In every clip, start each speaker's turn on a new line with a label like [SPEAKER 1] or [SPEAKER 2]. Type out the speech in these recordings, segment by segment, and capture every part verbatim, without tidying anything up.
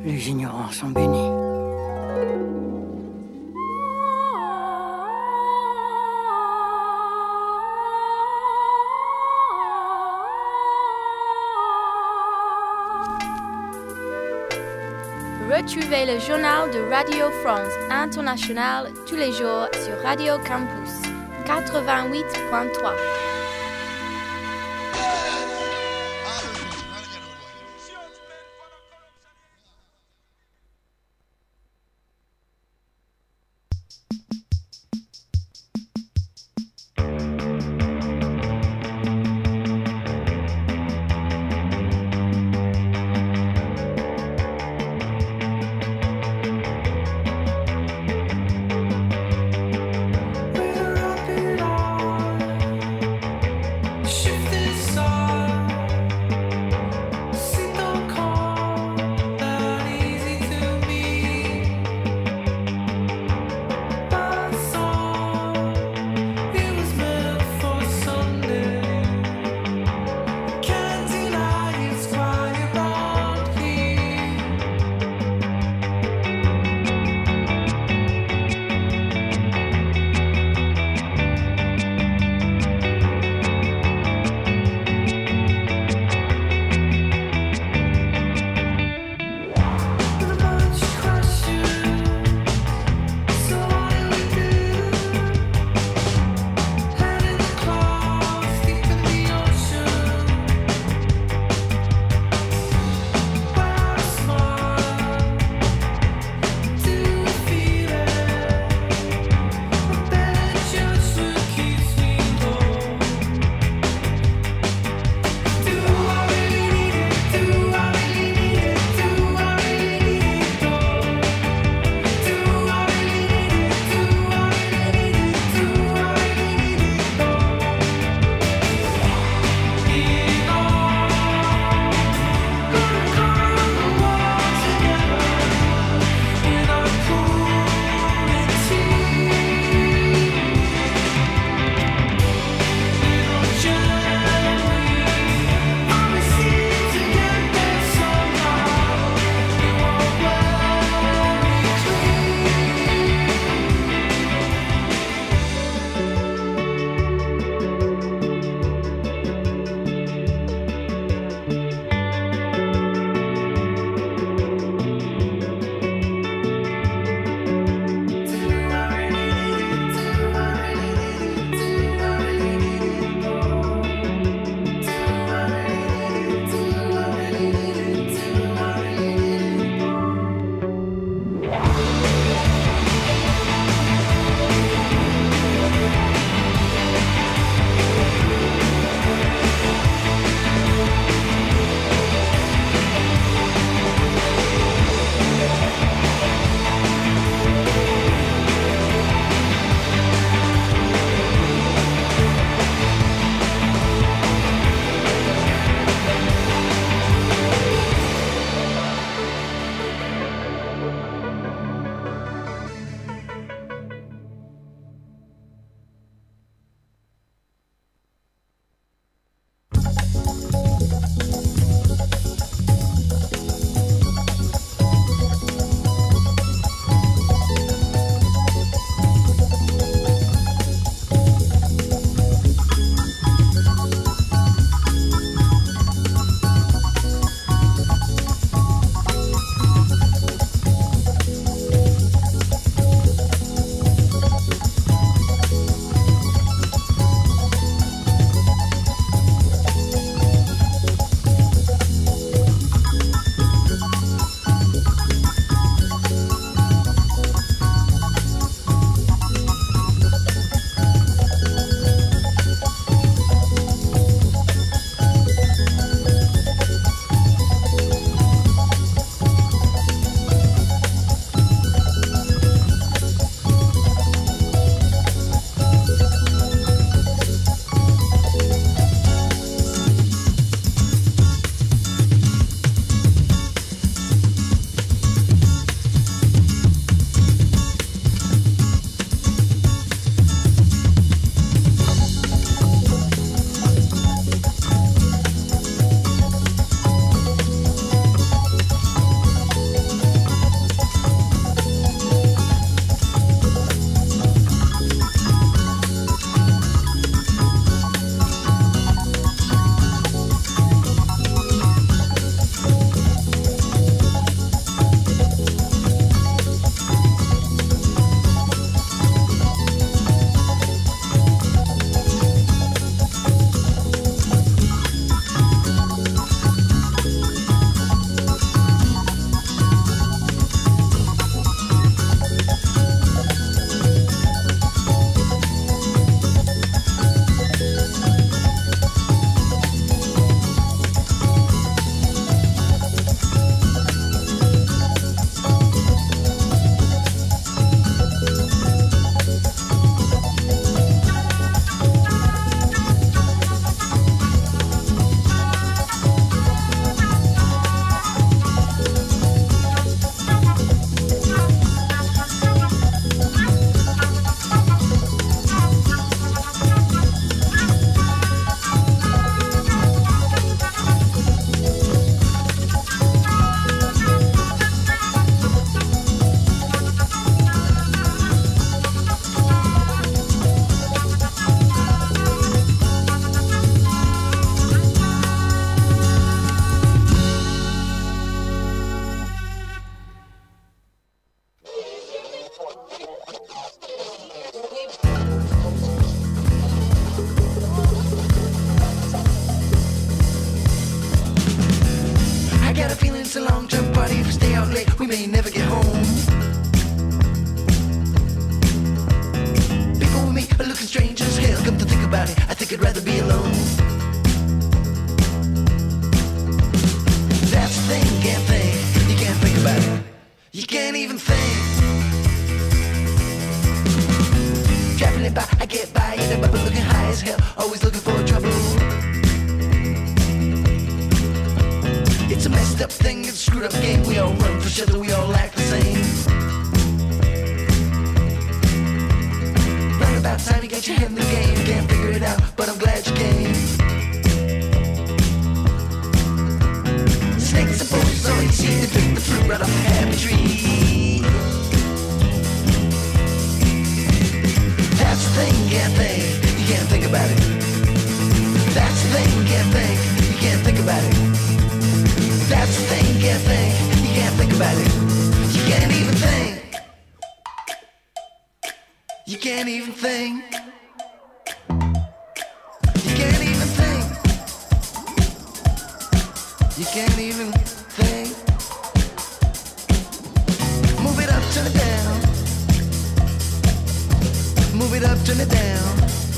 [SPEAKER 1] Les ignorants sont bénis.
[SPEAKER 2] Retrouvez le journal de Radio France Internationale tous les jours sur Radio Campus quatre-vingt-huit point trois.
[SPEAKER 1] It's a long-term party. If we stay out late, we may never get home. People with me are looking strange as hell. Come to think about it, I think I'd rather be alone. That's the thing, can't think. You can't think about it. You can't even think. Traveling by, I get by in a bubble, looking high as hell. Always looking for trouble. It's a messed up thing, it's a screwed up game. We all run for shelter, we all act the same. Right about time you got your head in the game. Can't figure it out, but I'm glad you came. Snakes are both so easy to pick the fruit right off a happy tree. That's the thing, can't think. You can't think about it. That's the thing, can't think. You can't think about it. That's the thing, can't think. You can't think about it. You can't even think. You can't even think. You can't even think. You can't even think. Move it up, turn it down. Move it up, turn it down.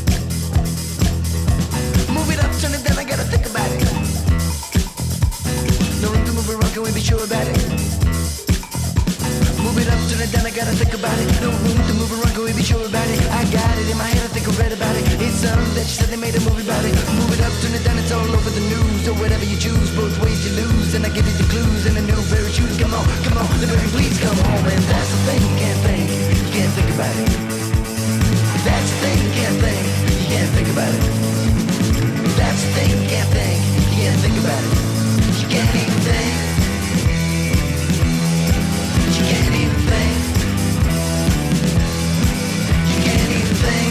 [SPEAKER 1] Move it up, turn it down, I gotta think about it. No room to move it around, can we be sure about it? Move it up, turn it down, I gotta think about it. No room to move around, can we be sure about it? I got it in my head, I think I read about it. It's something that you said they made a movie about it. Move it up, turn it down, it's all over the news. Or whatever you choose, both ways you lose. And I give you the clues and the new very shoes. Come on, come on, the very please come home. And that's the thing, you can't think, you can't think about it. That's the thing, you can't think, you can't think about it. That's the thing, you can't think, you can't think about it. You can't even think. You can't even think. You can't even think.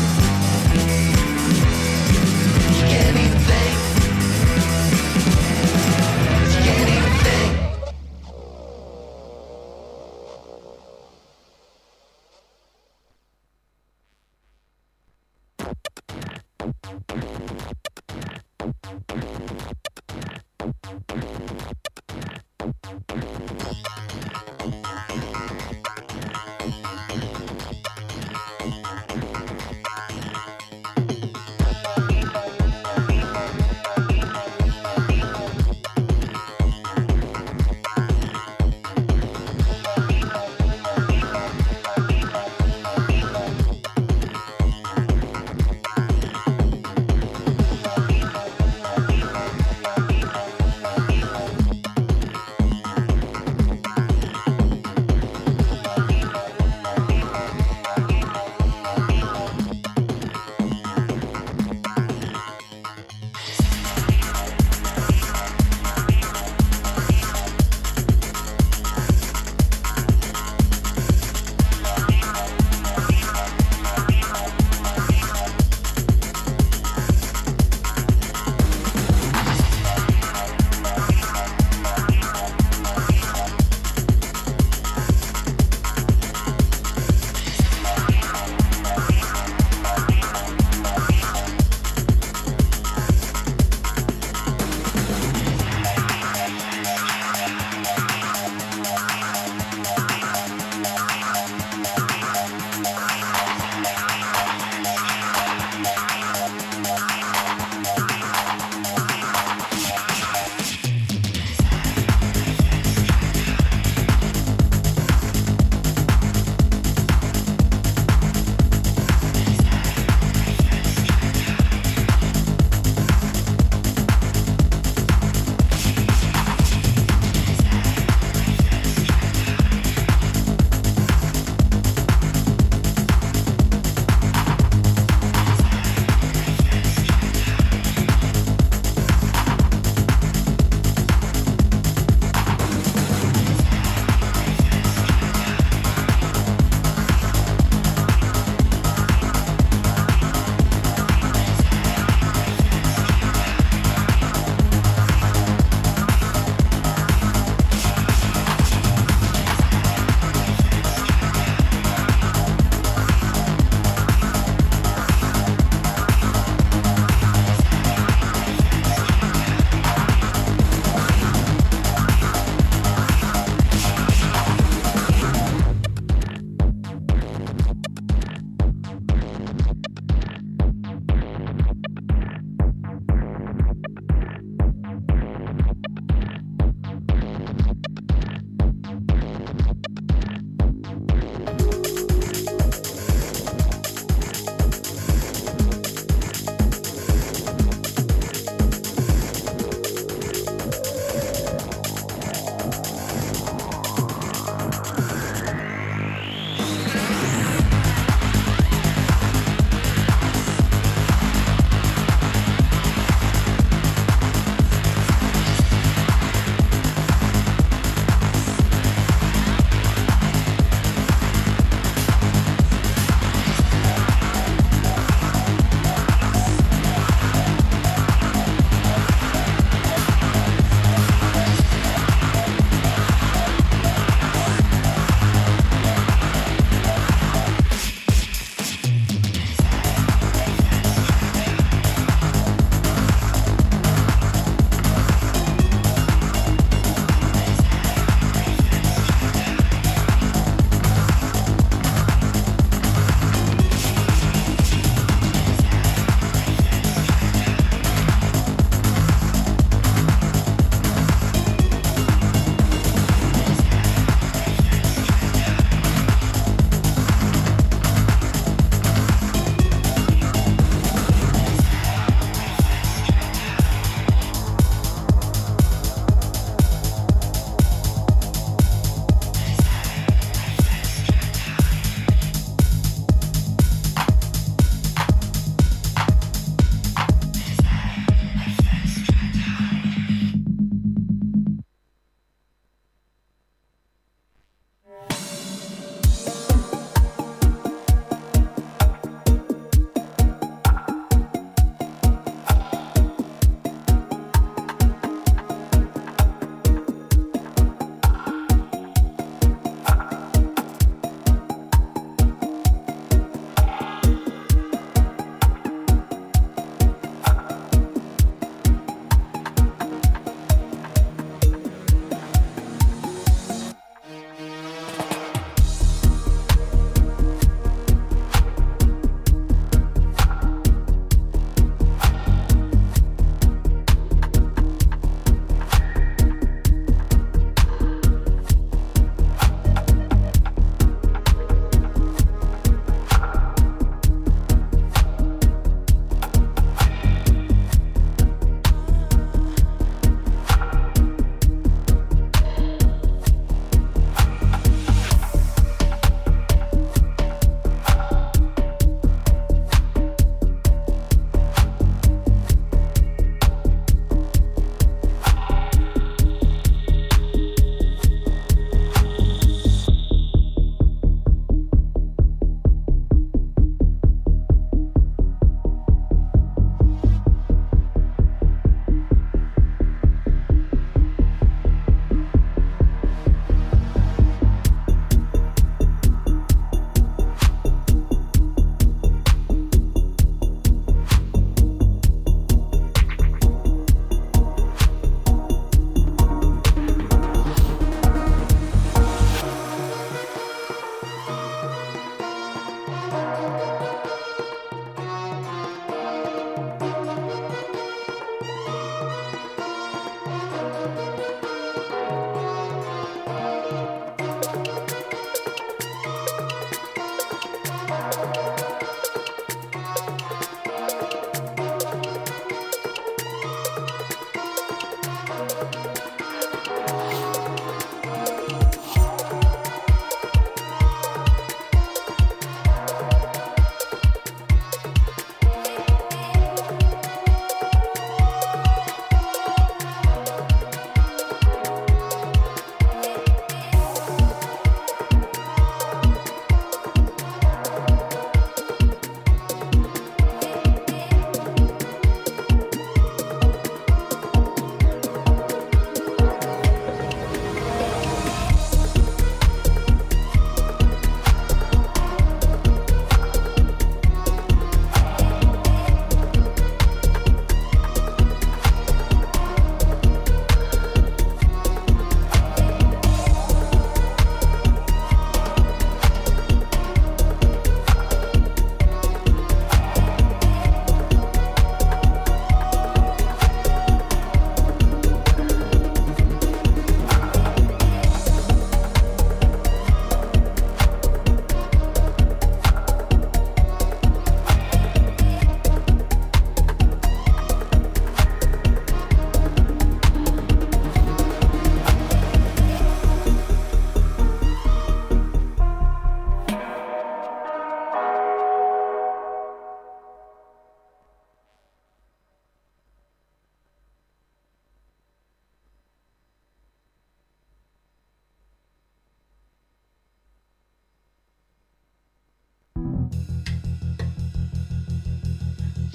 [SPEAKER 1] You can't even think. You can't even think.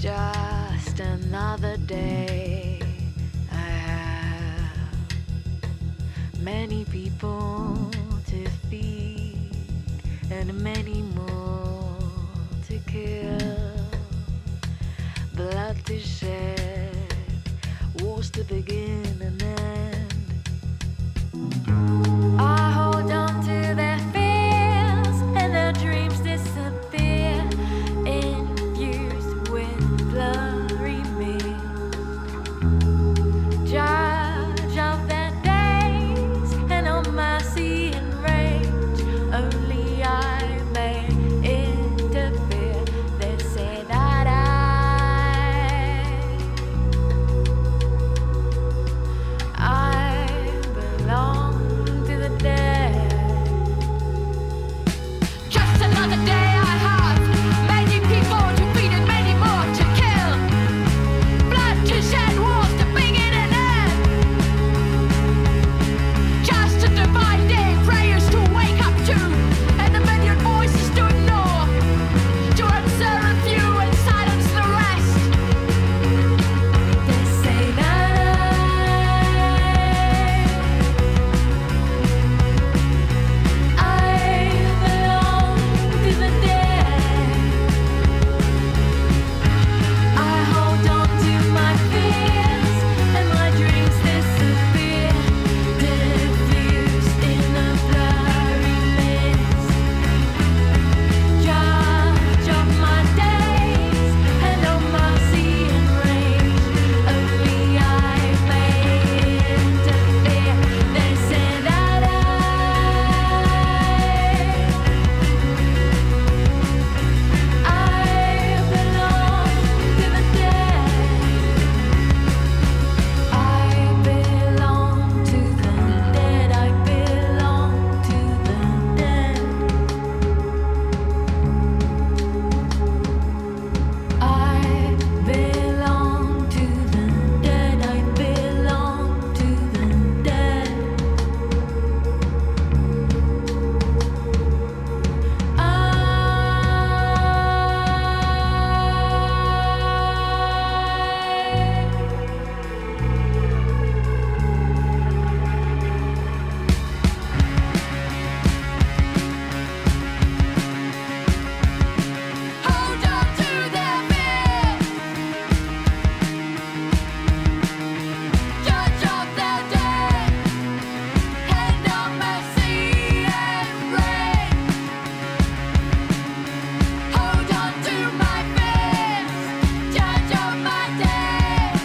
[SPEAKER 3] just another day. I have many people to feed and many more to kill. Blood to shed, wars to begin and end. I hold on to their fears and their dreams disappear, infused with blurry mist. Judge of their days and on mercy and rage, only I may interfere. They say that I I belong to the dead. Just another day I have many people to feed and many more to kill. Blood to shed, wars to begin and end. Just a divine day, prayers to wake up to, and a million voices to ignore, to observe a few and silence the rest. They say that I belong to the dead. I hold on to my fears and my dreams disappear, diffused in a blurry mist. Judge of my days and on mercy and rage, only I may interfere. They say that I I belong to the dead. I belong to the dead. I belong to the dead. I belong to the dead. I belong to the dead. Hold on to their fears, judge of their dead, hand of mercy and rain. Hold on to my fears, judge of my days.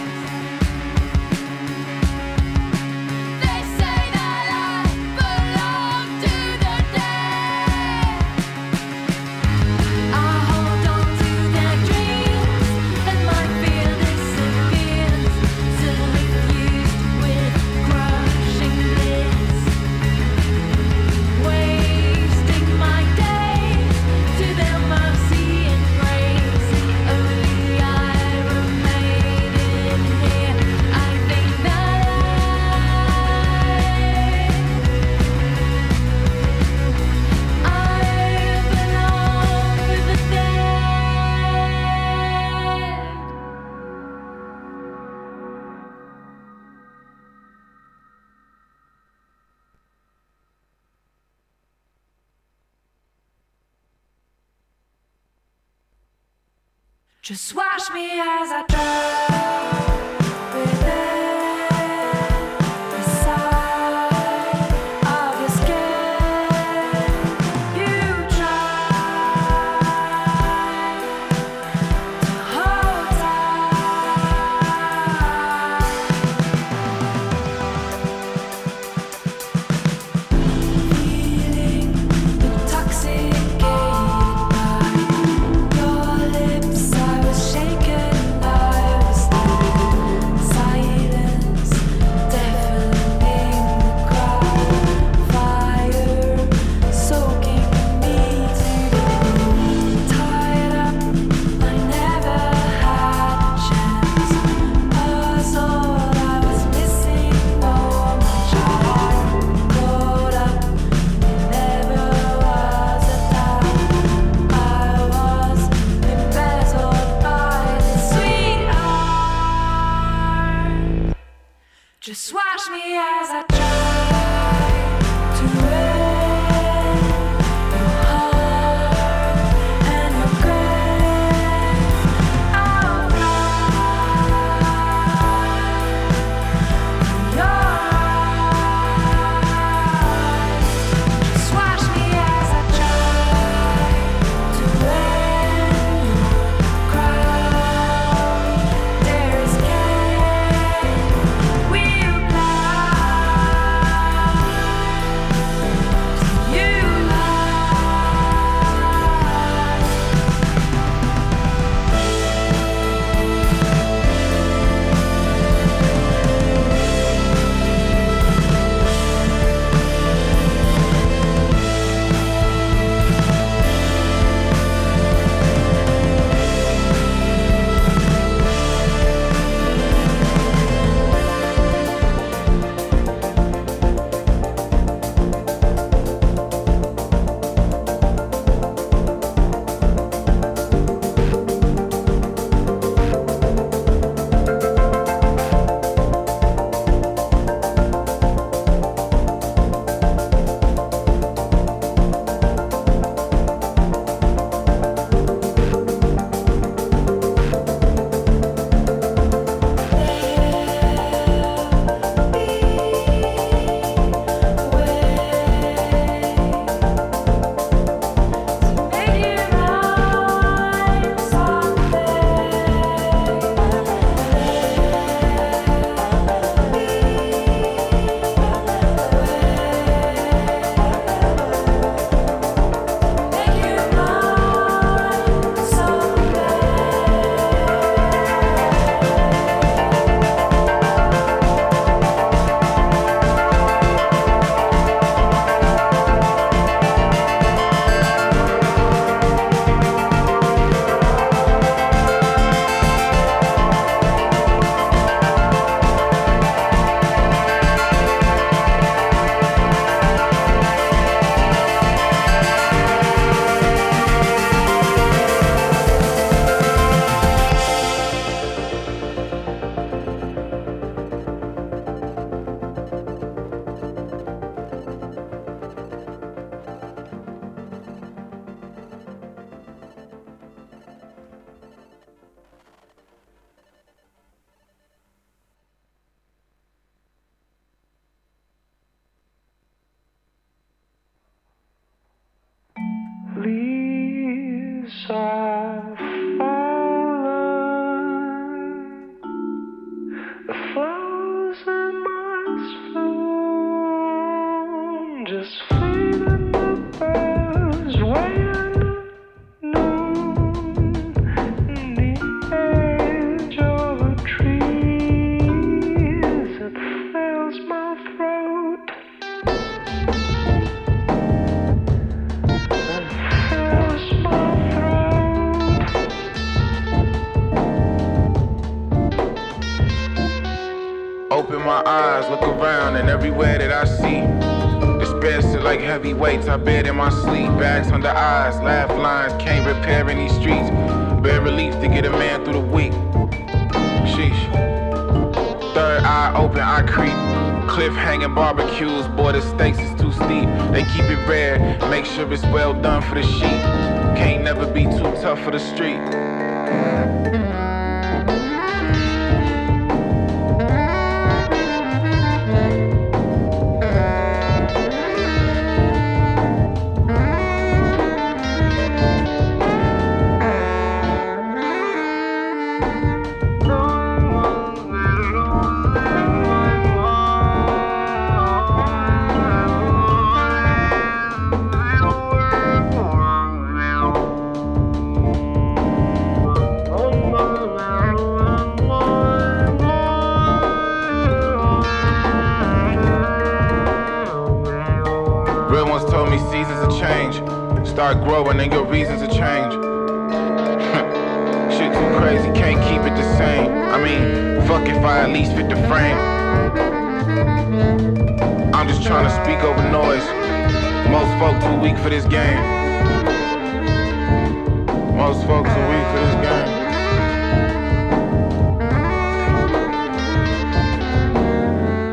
[SPEAKER 3] They say that I belong to the dead. I hold on to their dreams and my fear disappears, suffused with crushing bliss, wasting my days to their mercy and grace. Only I remain in here. I think that I I belong to the dead. Just watch me as I drown within the side of your skin. You try to hold tight, feeling intoxicated by your lips. I was shaken, I was Just watch me as I try to win your heart and your grace. I'll fly from your eyes. Just watch me as I try to win your crown. There is we'll fly. You
[SPEAKER 4] leaves are fallen, the flowers in my swoon just fading, the birds waiting at noon in the edge of a tree that fills my throat.
[SPEAKER 5] Open my eyes, look around, and everywhere that I see, dispensing like heavyweights, I bet in my sleep. Bags under eyes, laugh lines, can't repair in these streets. Bear relief to get a man through the week. Sheesh. Third eye open, I creep. Cliff hanging barbecues, boy, the stakes is too steep. They keep it rare, make sure it's well done for the sheep. Can't never be too tough for the street. Start growing and your reasons to change. Shit too crazy, can't keep it the same. I mean, fuck if I at least fit the frame. I'm just trying to speak over noise. Most folk too weak for this game. Most folk too weak for this game.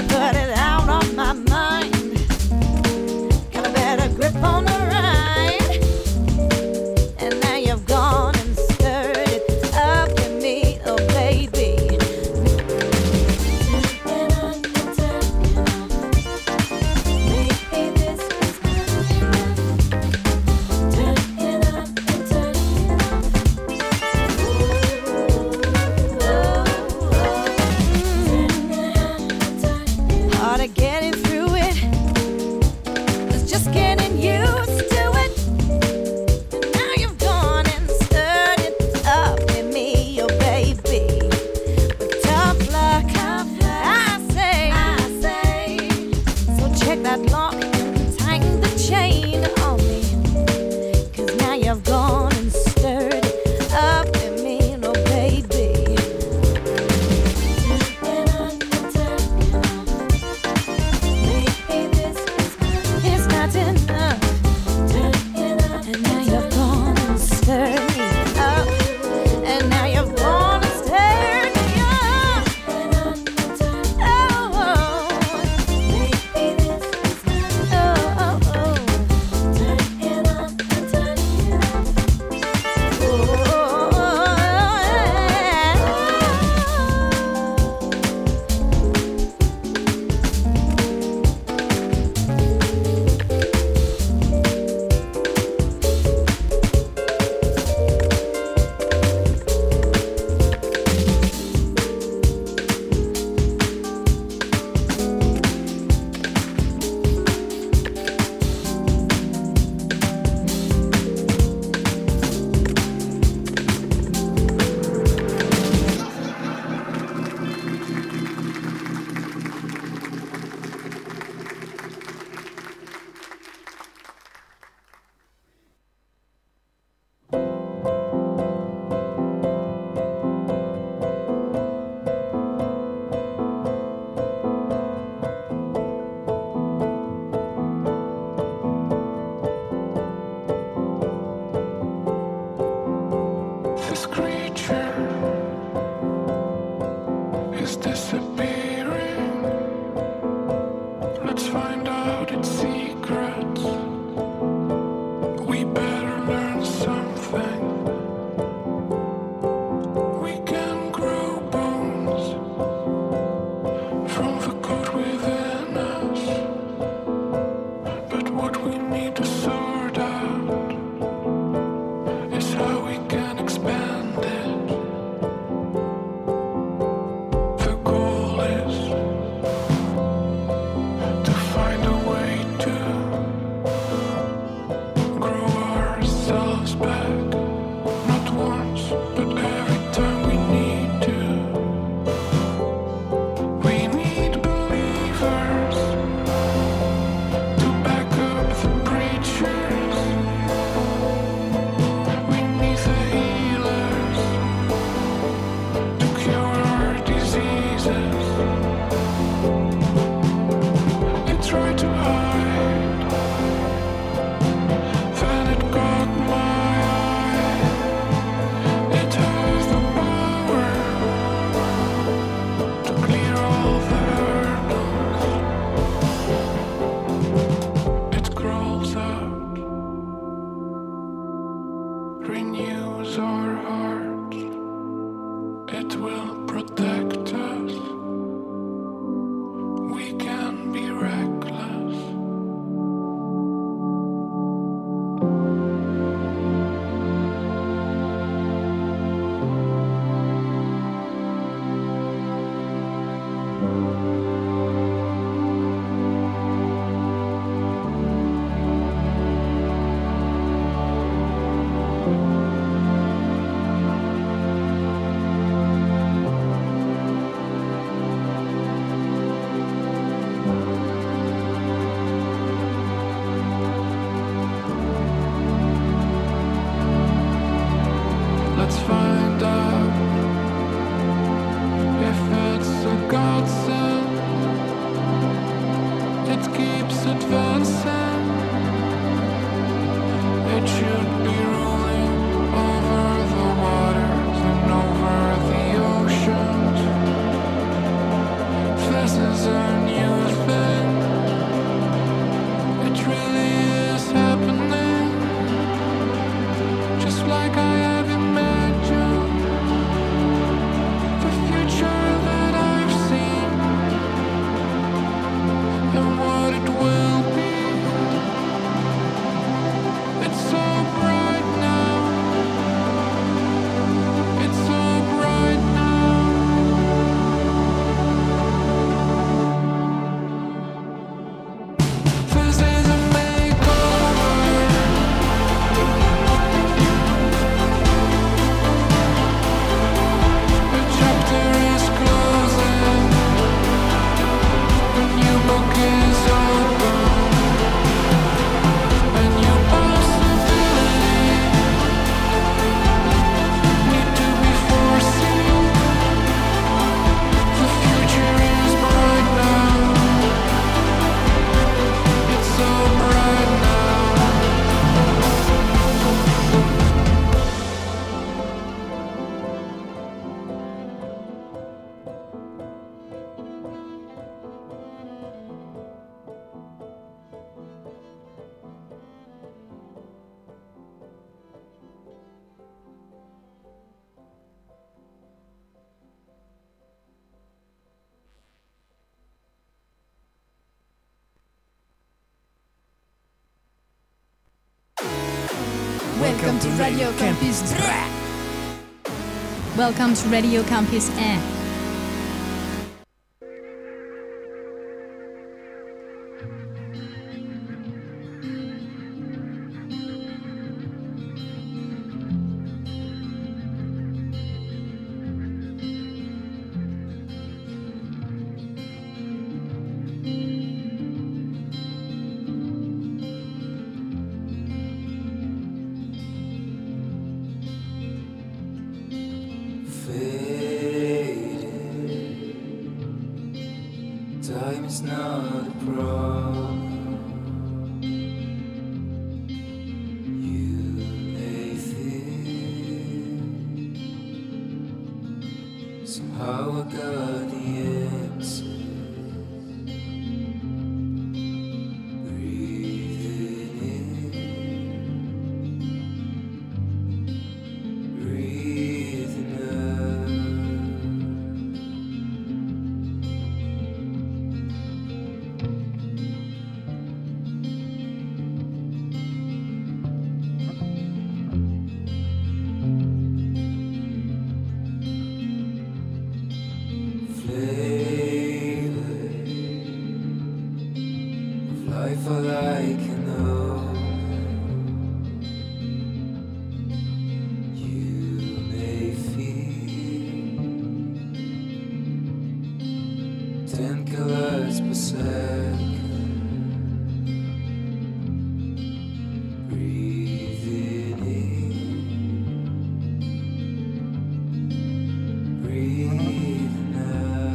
[SPEAKER 6] put it out of my mind. Got a better grip on the ride. And now you've gone and stirred it up in me, oh baby. Turn it on and turn it off. Maybe this is good enough. Turn it on and turn it off. Hard of getting through it, was just getting used to it. And now you've gone and stirred it up in me, oh baby. But tough luck, I say, I say. So check that lock and tighten the chain on me. 'Cause now you've gone and stirred it up in me, oh baby. Turn it on and turn it off. Maybe this is good. It's not enough. Turn it on and now you've gone and stirred me up. And now you've gone and stirred me up. Turn it on and turn it off. Oh, maybe this is good. Oh, oh, oh. Turn it on and turn it off. Oh,
[SPEAKER 4] This creature is disappearing. Let's find out its secrets. We better learn something. We can grow bones from the code within us. But what we need to sort out is how we can expand it. The goal is
[SPEAKER 7] Welcome to Radio Campus. Welcome to Radio Campus Air.
[SPEAKER 8] Time is not a problem. You may think somehow I got the answer. Breathing in, breathing out. Life all I can know. You may feel ten colors per second. Breathing in, breathing out.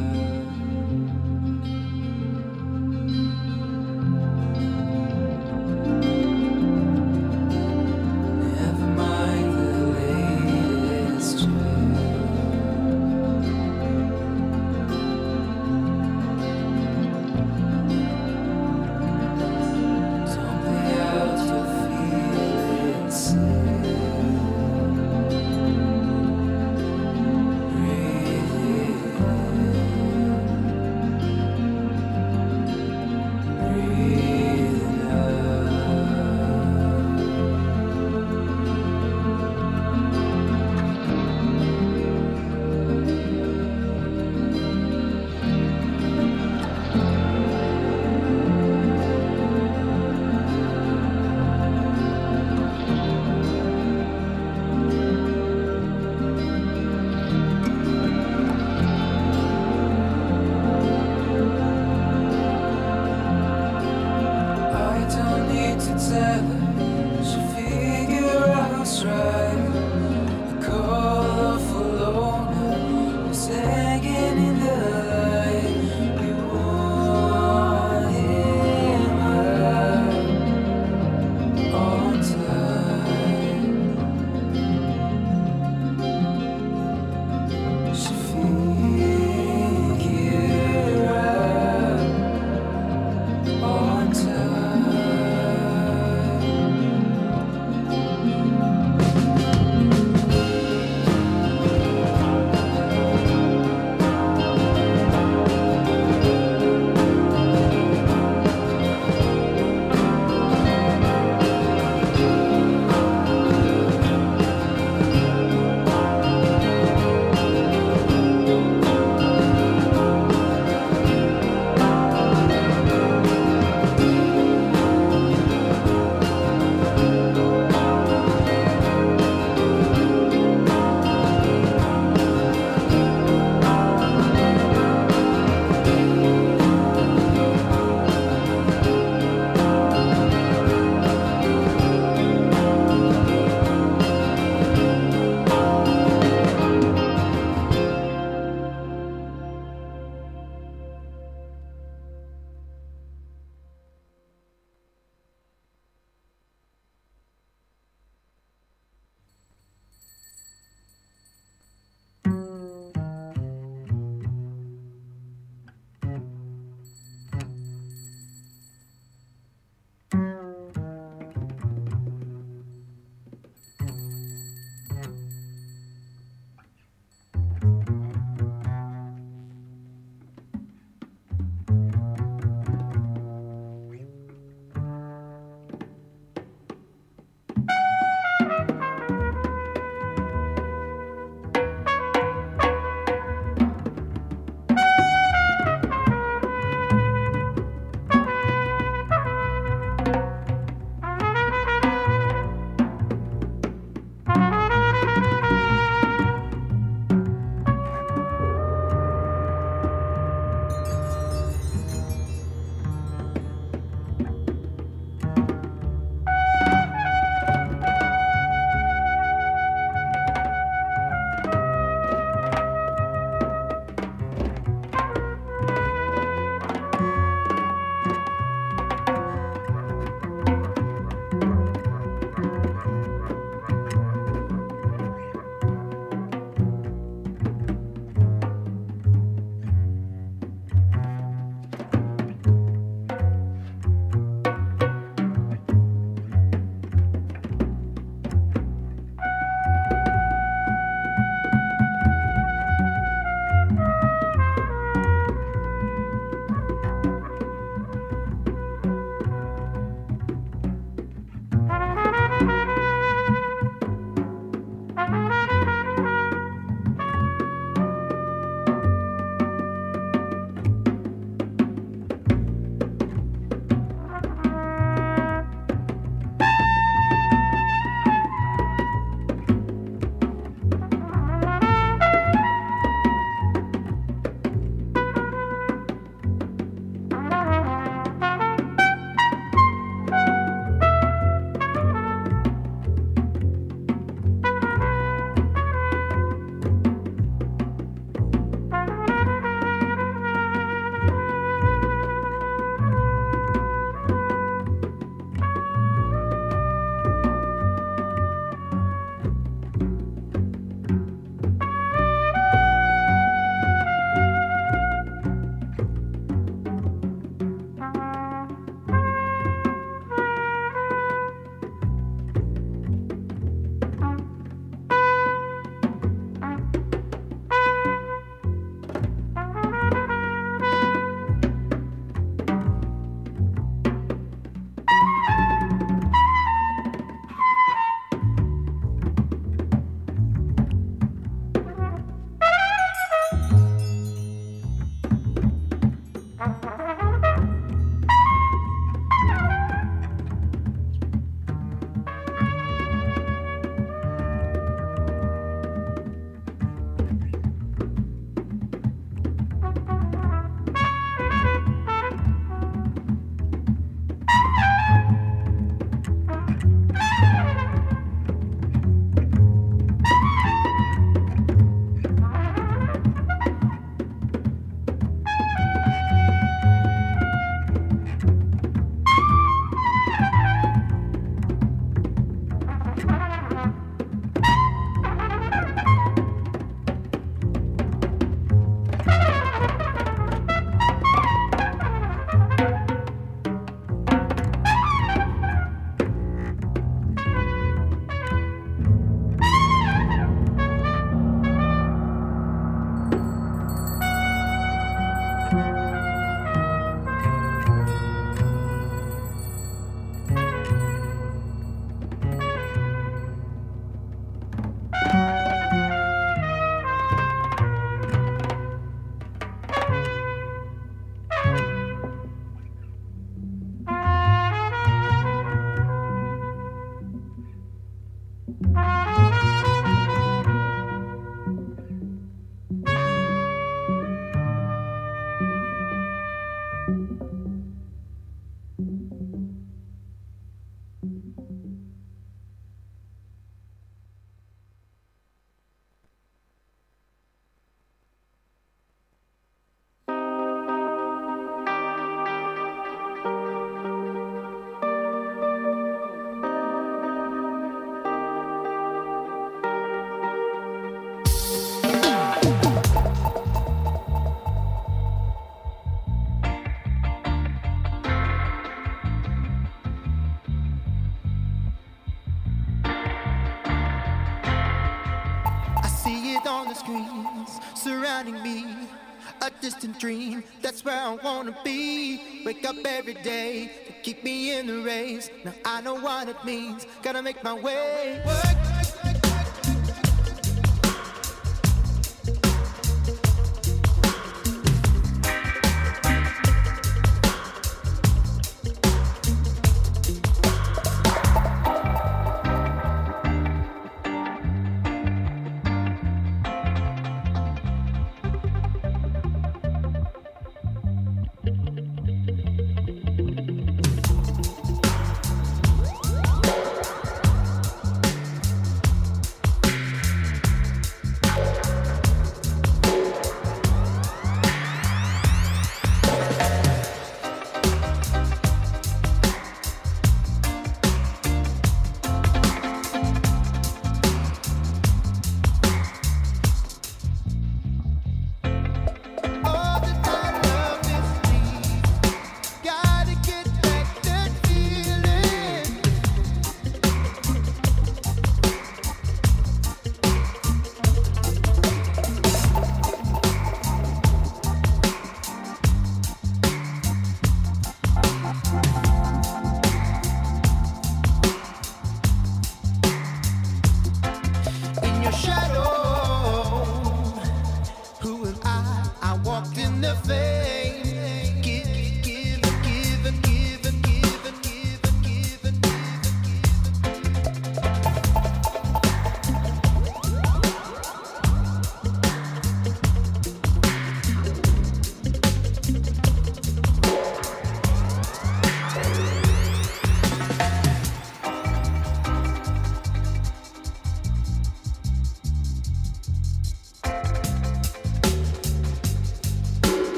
[SPEAKER 9] distant dream. That's where I wanna be. Wake up every day to keep me in the race. Now I know what it means. Gotta make my way. Work.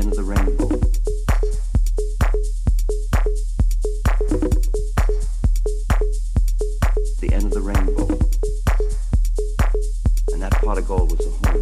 [SPEAKER 10] end of the rainbow. The end of the rainbow. And that pot of gold was a home.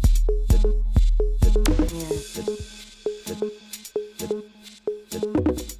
[SPEAKER 11] Yeah.